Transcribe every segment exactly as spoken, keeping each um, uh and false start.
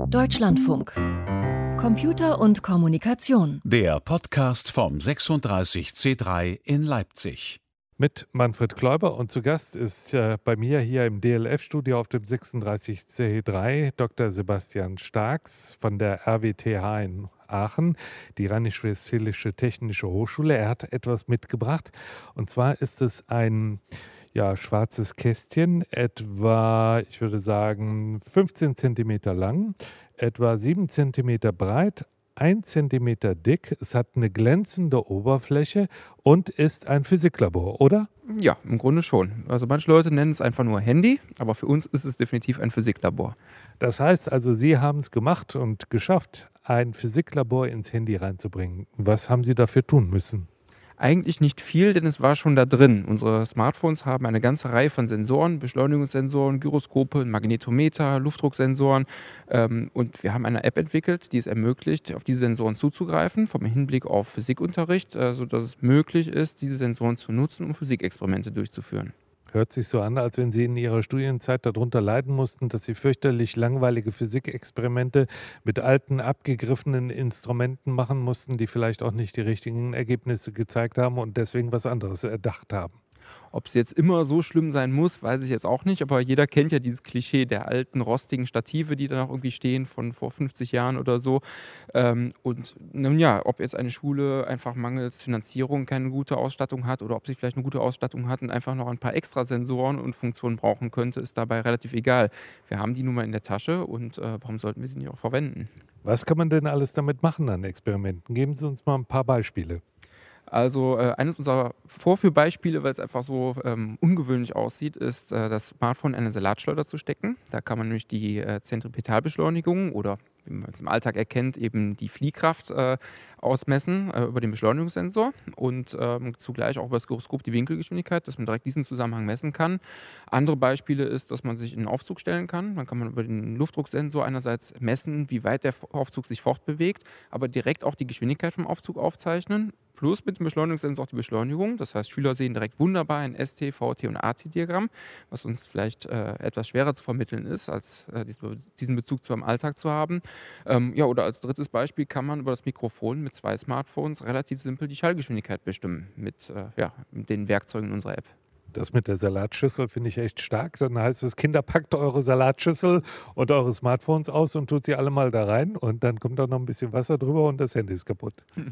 Deutschlandfunk. Computer und Kommunikation. Der Podcast vom sechsunddreißig C drei in Leipzig. Mit Manfred Kläuber und zu Gast ist äh, bei mir hier im D L F-Studio auf dem sechsunddreißig C drei Doktor Sebastian Starks von der R W T H in Aachen, die Rheinisch-Westfälische Technische Hochschule. Er hat etwas mitgebracht und zwar ist es ein ja, schwarzes Kästchen, etwa, ich würde sagen, fünfzehn Zentimeter lang, etwa sieben Zentimeter breit, ein Zentimeter dick. Es hat eine glänzende Oberfläche und ist ein Physiklabor, oder? Ja, im Grunde schon. Also manche Leute nennen es einfach nur Handy, aber für uns ist es definitiv ein Physiklabor. Das heißt also, Sie haben es gemacht und geschafft, ein Physiklabor ins Handy reinzubringen. Was haben Sie dafür tun müssen? Eigentlich nicht viel, denn es war schon da drin. Unsere Smartphones haben eine ganze Reihe von Sensoren, Beschleunigungssensoren, Gyroskope, Magnetometer, Luftdrucksensoren. Ähm, und wir haben eine App entwickelt, die es ermöglicht, auf diese Sensoren zuzugreifen, vom Hinblick auf Physikunterricht, äh, sodass es möglich ist, diese Sensoren zu nutzen, um Physikexperimente durchzuführen. Hört sich so an, als wenn Sie in Ihrer Studienzeit darunter leiden mussten, dass Sie fürchterlich langweilige Physikexperimente mit alten, abgegriffenen Instrumenten machen mussten, die vielleicht auch nicht die richtigen Ergebnisse gezeigt haben und deswegen was anderes erdacht haben. Ob es jetzt immer so schlimm sein muss, weiß ich jetzt auch nicht, aber jeder kennt ja dieses Klischee der alten, rostigen Stative, die da noch irgendwie stehen von vor fünfzig Jahren oder so. Ähm, und nun ja, ob jetzt eine Schule einfach mangels Finanzierung keine gute Ausstattung hat oder ob sie vielleicht eine gute Ausstattung hat und einfach noch ein paar Extrasensoren und Funktionen brauchen könnte, ist dabei relativ egal. Wir haben die nun mal in der Tasche und äh, warum sollten wir sie nicht auch verwenden? Was kann man denn alles damit machen an Experimenten? Geben Sie uns mal ein paar Beispiele. Also äh, eines unserer Vorführbeispiele, weil es einfach so ähm, ungewöhnlich aussieht, ist äh, das Smartphone in eine Salatschleuder zu stecken. Da kann man nämlich die äh, Zentripetalbeschleunigung oder, wie man es im Alltag erkennt, eben die Fliehkraft äh, ausmessen äh, über den Beschleunigungssensor und ähm, zugleich auch über das Gyroskop die Winkelgeschwindigkeit, dass man direkt diesen Zusammenhang messen kann. Andere Beispiele ist, dass man sich in einen Aufzug stellen kann. Dann kann man über den Luftdrucksensor einerseits messen, wie weit der Aufzug sich fortbewegt, aber direkt auch die Geschwindigkeit vom Aufzug aufzeichnen. Plus mit dem Beschleunigungssensor auch die Beschleunigung. Das heißt, Schüler sehen direkt wunderbar ein S T, V T und A T-Diagramm, was uns vielleicht äh, etwas schwerer zu vermitteln ist, als äh, diesen Bezug zu einem Alltag zu haben. Ähm, ja, oder als drittes Beispiel kann man über das Mikrofon mit zwei Smartphones relativ simpel die Schallgeschwindigkeit bestimmen mit, äh, ja, mit den Werkzeugen unserer App. Das mit der Salatschüssel finde ich echt stark. Dann heißt es, Kinder, packt eure Salatschüssel und eure Smartphones aus und tut sie alle mal da rein und dann kommt da noch ein bisschen Wasser drüber und das Handy ist kaputt.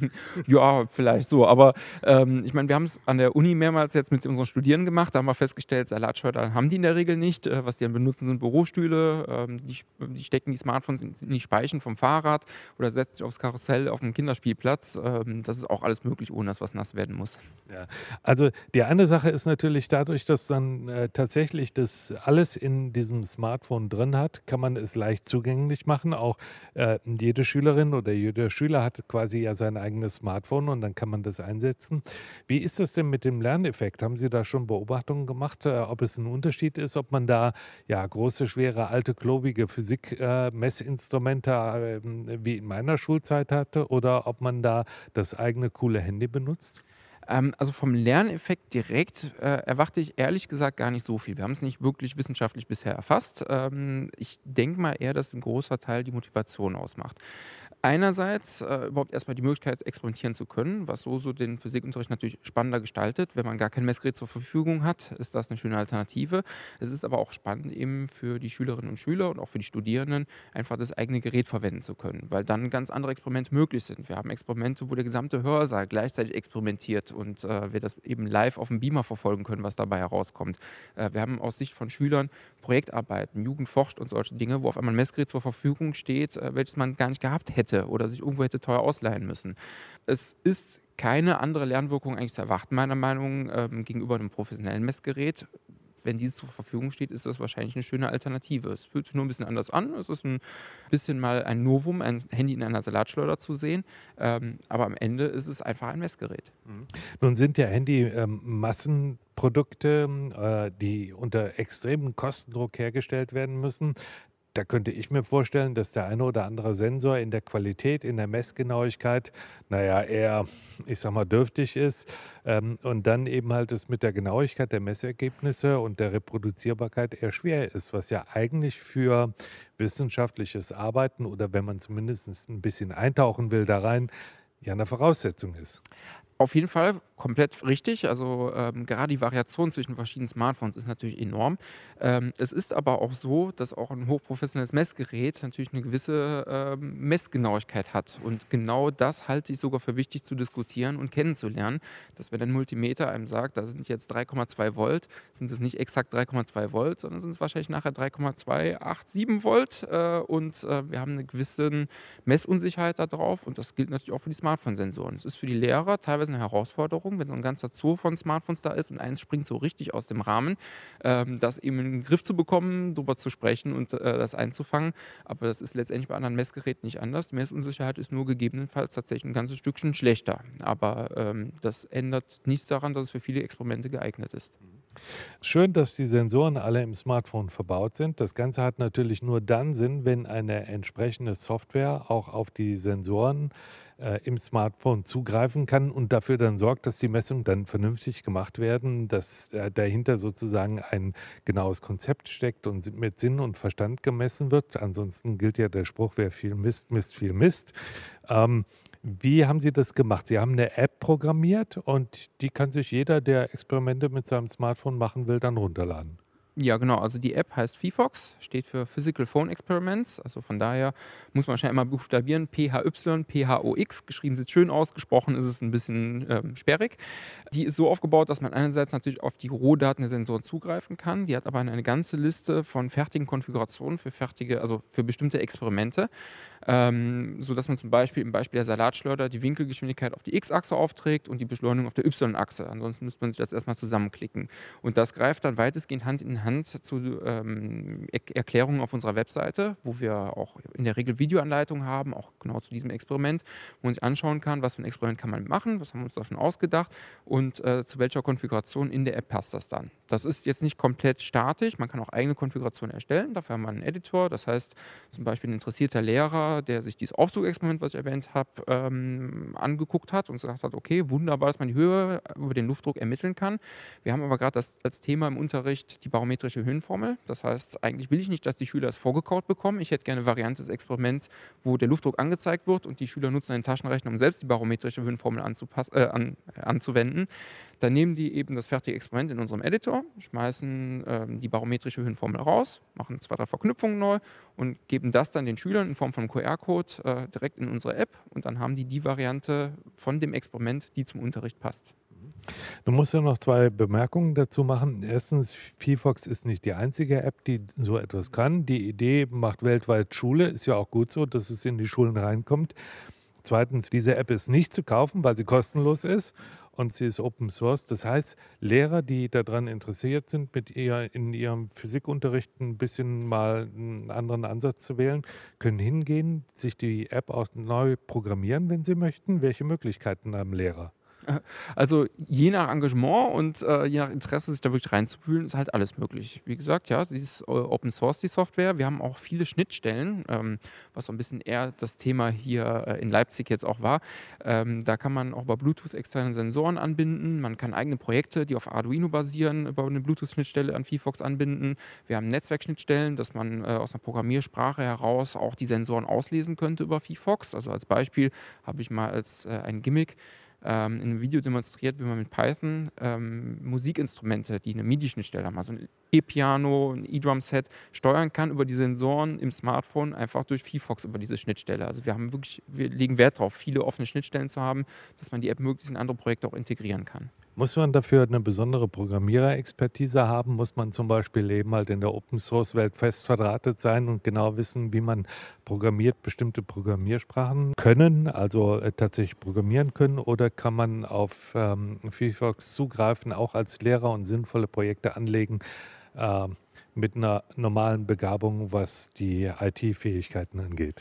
Ja, vielleicht so. Aber ähm, ich meine, wir haben es an der Uni mehrmals jetzt mit unseren Studierenden gemacht. Da haben wir festgestellt, Salatschleudern haben die in der Regel nicht. Äh, was die dann benutzen, sind Bürostühle. Ähm, die, die stecken die Smartphones in, in die Speichen vom Fahrrad oder setzen sich aufs Karussell auf dem Kinderspielplatz. Ähm, das ist auch alles möglich, ohne dass was nass werden muss. Ja. Also die eine Sache ist natürlich, dadurch, dass dann äh, tatsächlich das alles in diesem Smartphone drin hat, kann man es leicht zugänglich machen. Auch äh, jede Schülerin oder jeder Schüler hat quasi ja sein eigenes Smartphone und dann kann man das einsetzen. Wie ist das denn mit dem Lerneffekt? Haben Sie da schon Beobachtungen gemacht, äh, ob es ein Unterschied ist, ob man da ja große, schwere, alte, klobige Physik-Messinstrumente äh, wie in meiner Schulzeit hatte oder ob man da das eigene coole Handy benutzt? Ähm, also vom Lerneffekt direkt äh, erwarte ich ehrlich gesagt gar nicht so viel. Wir haben es nicht wirklich wissenschaftlich bisher erfasst. Ähm, ich denke mal eher, dass ein großer Teil die Motivation ausmacht. Einerseits äh, überhaupt erstmal die Möglichkeit, experimentieren zu können, was so, so den Physikunterricht natürlich spannender gestaltet. Wenn man gar kein Messgerät zur Verfügung hat, ist das eine schöne Alternative. Es ist aber auch spannend eben für die Schülerinnen und Schüler und auch für die Studierenden, einfach das eigene Gerät verwenden zu können, weil dann ganz andere Experimente möglich sind. Wir haben Experimente, wo der gesamte Hörsaal gleichzeitig experimentiert und äh, wir das eben live auf dem Beamer verfolgen können, was dabei herauskommt. Äh, wir haben aus Sicht von Schülern Projektarbeiten, Jugend forscht und solche Dinge, wo auf einmal ein Messgerät zur Verfügung steht, äh, welches man gar nicht gehabt hätte oder sich irgendwo hätte teuer ausleihen müssen. Es ist keine andere Lernwirkung eigentlich zu erwarten, meiner Meinung nach, ähm, gegenüber einem professionellen Messgerät. Wenn dieses zur Verfügung steht, ist das wahrscheinlich eine schöne Alternative. Es fühlt sich nur ein bisschen anders an. Es ist ein bisschen mal ein Novum, ein Handy in einer Salatschleuder zu sehen. Ähm, aber am Ende ist es einfach ein Messgerät. Mhm. Nun sind ja Handy ähm, Massenprodukte, äh, die unter extremem Kostendruck hergestellt werden müssen. Da könnte ich mir vorstellen, dass der eine oder andere Sensor in der Qualität, in der Messgenauigkeit, naja, eher, ich sag mal, dürftig ist. Ähm, und dann eben halt es mit der Genauigkeit der Messergebnisse und der Reproduzierbarkeit eher schwer ist, was ja eigentlich für wissenschaftliches Arbeiten oder wenn man zumindest ein bisschen eintauchen will da rein, ja eine Voraussetzung ist. Auf jeden Fall komplett richtig. Also ähm, gerade die Variation zwischen verschiedenen Smartphones ist natürlich enorm. Ähm, es ist aber auch so, dass auch ein hochprofessionelles Messgerät natürlich eine gewisse ähm, Messgenauigkeit hat. Und genau das halte ich sogar für wichtig zu diskutieren und kennenzulernen, dass wenn ein Multimeter einem sagt, da sind jetzt drei Komma zwei Volt, sind es nicht exakt drei Komma zwei Volt, sondern sind es wahrscheinlich nachher drei Komma zwei acht sieben Volt. Äh, und äh, wir haben eine gewisse Messunsicherheit da drauf. Und das gilt natürlich auch für die Smartphone-Sensoren. Es ist für die Lehrer teilweise eine Herausforderung, wenn so ein ganzer Zoo von Smartphones da ist und eins springt so richtig aus dem Rahmen, ähm, das eben in den Griff zu bekommen, darüber zu sprechen und äh, das einzufangen. Aber das ist letztendlich bei anderen Messgeräten nicht anders. Die Messunsicherheit ist nur gegebenenfalls tatsächlich ein ganzes Stückchen schlechter. Aber ähm, das ändert nichts daran, dass es für viele Experimente geeignet ist. Schön, dass die Sensoren alle im Smartphone verbaut sind. Das Ganze hat natürlich nur dann Sinn, wenn eine entsprechende Software auch auf die Sensoren äh, im Smartphone zugreifen kann und dafür dann sorgt, dass die Messungen dann vernünftig gemacht werden, dass äh, dahinter sozusagen ein genaues Konzept steckt und si- mit Sinn und Verstand gemessen wird. Ansonsten gilt ja der Spruch, wer viel misst, misst viel Mist. Ähm, Wie haben Sie das gemacht? Sie haben eine App programmiert und die kann sich jeder, der Experimente mit seinem Smartphone machen will, dann runterladen. Ja, genau. Also die App heißt VPHOX, steht für Physical Phone Experiments. Also von daher muss man wahrscheinlich immer buchstabieren. P H Y, P H O X. Geschrieben sieht schön aus, gesprochen ist es ein bisschen ähm, sperrig. Die ist so aufgebaut, dass man einerseits natürlich auf die Rohdaten der Sensoren zugreifen kann. Die hat aber eine ganze Liste von fertigen Konfigurationen für fertige, also für bestimmte Experimente. Ähm, sodass man zum Beispiel im Beispiel der Salatschleuder die Winkelgeschwindigkeit auf die X-Achse aufträgt und die Beschleunigung auf der Y-Achse. Ansonsten müsste man sich das erstmal zusammenklicken. Und das greift dann weitestgehend Hand in Hand zu ähm, Er Erklärungen auf unserer Webseite, wo wir auch in der Regel Videoanleitungen haben, auch genau zu diesem Experiment, wo man sich anschauen kann, was für ein Experiment kann man machen, was haben wir uns da schon ausgedacht und äh, zu welcher Konfiguration in der App passt das dann. Das ist jetzt nicht komplett statisch, man kann auch eigene Konfigurationen erstellen, dafür haben wir einen Editor, das heißt zum Beispiel ein interessierter Lehrer, der sich dieses Aufzugexperiment, was ich erwähnt habe, ähm, angeguckt hat und gesagt hat, okay, wunderbar, dass man die Höhe über den Luftdruck ermitteln kann. Wir haben aber gerade als Thema im Unterricht die barometrische Höhenformel. Das heißt, eigentlich will ich nicht, dass die Schüler es vorgekaut bekommen. Ich hätte gerne eine Variante des Experiments, wo der Luftdruck angezeigt wird und die Schüler nutzen einen Taschenrechner, um selbst die barometrische Höhenformel anzupass- äh, an, äh, anzuwenden. Dann nehmen die eben das fertige Experiment in unserem Editor, schmeißen ähm, die barometrische Höhenformel raus, machen zwei, drei Verknüpfungen neu und geben das dann den Schülern in Form von Q R-Code äh, direkt in unsere App und dann haben die die Variante von dem Experiment, die zum Unterricht passt. Du musst ja noch zwei Bemerkungen dazu machen. Erstens, VPHOX ist nicht die einzige App, die so etwas kann. Die Idee macht weltweit Schule, ist ja auch gut so, dass es in die Schulen reinkommt. Zweitens, diese App ist nicht zu kaufen, weil sie kostenlos ist und sie ist Open Source. Das heißt, Lehrer, die daran interessiert sind, mit ihr in ihrem Physikunterricht ein bisschen mal einen anderen Ansatz zu wählen, können hingehen, sich die App auch neu programmieren, wenn sie möchten. Welche Möglichkeiten haben Lehrer? Also je nach Engagement und äh, je nach Interesse, sich da wirklich reinzufühlen, ist halt alles möglich. Wie gesagt, ja, sie ist äh, Open Source, die Software. Wir haben auch viele Schnittstellen, ähm, was so ein bisschen eher das Thema hier äh, in Leipzig jetzt auch war. Ähm, da kann man auch über Bluetooth externe Sensoren anbinden. Man kann eigene Projekte, die auf Arduino basieren, über eine Bluetooth-Schnittstelle an VPHOX anbinden. Wir haben Netzwerkschnittstellen, dass man äh, aus einer Programmiersprache heraus auch die Sensoren auslesen könnte über VPHOX. Also als Beispiel habe ich mal als äh, ein Gimmick ähm, in einem Video demonstriert, wie man mit Python ähm, Musikinstrumente, die eine MIDI-Schnittstelle haben, also ein E-Piano, ein E-Drum-Set, steuern kann über die Sensoren im Smartphone einfach durch VPHOX über diese Schnittstelle. Also wir haben wirklich, wir legen Wert darauf, viele offene Schnittstellen zu haben, dass man die App möglichst in andere Projekte auch integrieren kann. Muss man dafür eine besondere Programmiererexpertise haben? Muss man zum Beispiel eben halt in der Open-Source-Welt fest verdrahtet sein und genau wissen, wie man programmiert, bestimmte Programmiersprachen können, also äh, tatsächlich programmieren können? Oder kann man auf ähm, VPHOX zugreifen, auch als Lehrer und sinnvolle Projekte anlegen äh, mit einer normalen Begabung, was die I T-Fähigkeiten angeht?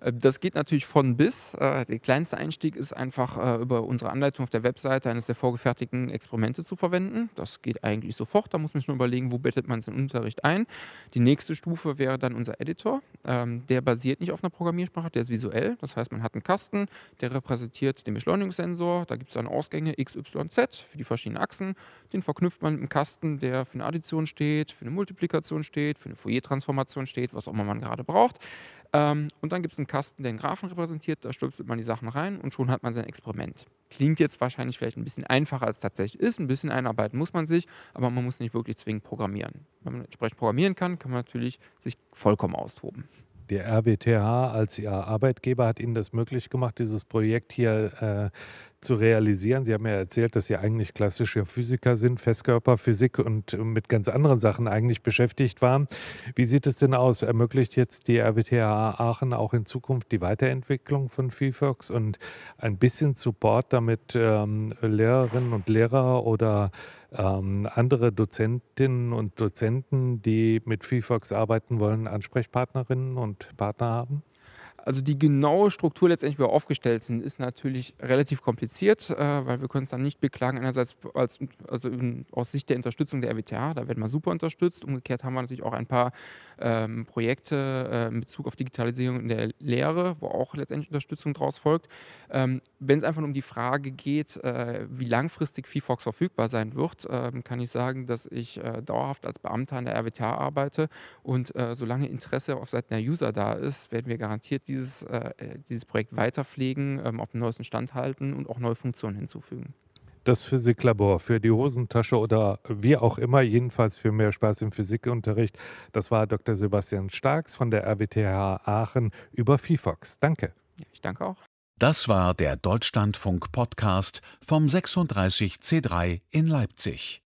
Äh, das geht natürlich von bis. Äh, der kleinste Einstieg ist einfach äh, über unsere Anleitung auf der Webseite eines der vorgefertigten Experimente zu verwenden. Das geht eigentlich sofort. Da muss man sich nur überlegen, wo bettet man es im Unterricht ein. Die nächste Stufe wäre dann unser Editor. Ähm, der basiert nicht auf einer Programmiersprache, der ist visuell. Das heißt, man hat einen Kasten, der repräsentiert den Beschleunigungssensor. Da gibt es dann Ausgänge X, Y, Z für die verschiedenen Achsen. Den verknüpft man mit einem Kasten, der für eine Addition steht, für eine Multiplikation steht, für eine Fourier-Transformation steht, was auch immer man gerade braucht. Ähm, und dann gibt es einen Kasten, der einen Graphen repräsentiert, da stöpselt man die Sachen rein und schon hat man sein Experiment. Klingt jetzt wahrscheinlich vielleicht ein bisschen einfacher, als es tatsächlich ist. Ein bisschen einarbeiten muss man sich, aber man muss nicht wirklich zwingend programmieren. Wenn man entsprechend programmieren kann, kann man natürlich sich vollkommen austoben. Der R W T H als Ihr Arbeitgeber hat Ihnen das möglich gemacht, dieses Projekt hier äh, zu realisieren. Sie haben ja erzählt, dass Sie eigentlich klassische Physiker sind, Festkörperphysik und mit ganz anderen Sachen eigentlich beschäftigt waren. Wie sieht es denn aus? Ermöglicht jetzt die R W T H Aachen auch in Zukunft die Weiterentwicklung von phyphox und ein bisschen Support, damit ähm, Lehrerinnen und Lehrer oder ähm, andere Dozentinnen und Dozenten, die mit phyphox arbeiten wollen, Ansprechpartnerinnen und Partner haben? Also die genaue Struktur letztendlich, wie wir aufgestellt sind, ist natürlich relativ kompliziert, äh, weil wir können es dann nicht beklagen, einerseits als, also in, aus Sicht der Unterstützung der R W T H, da werden wir super unterstützt. Umgekehrt haben wir natürlich auch ein paar ähm, Projekte äh, in Bezug auf Digitalisierung in der Lehre, wo auch letztendlich Unterstützung daraus folgt. Ähm, Wenn es einfach nur um die Frage geht, äh, wie langfristig phyphox verfügbar sein wird, äh, kann ich sagen, dass ich äh, dauerhaft als Beamter an der R W T H arbeite und äh, solange Interesse auf Seiten der User da ist, werden wir garantiert dieses, äh, dieses Projekt weiter pflegen, ähm, auf dem neuesten Stand halten und auch neue Funktionen hinzufügen. Das Physiklabor für die Hosentasche oder wie auch immer, jedenfalls für mehr Spaß im Physikunterricht. Das war Doktor Sebastian Starks von der R W T H Aachen über phyphox. Danke. Ja, ich danke auch. Das war der Deutschlandfunk-Podcast vom sechsunddreißig C drei in Leipzig.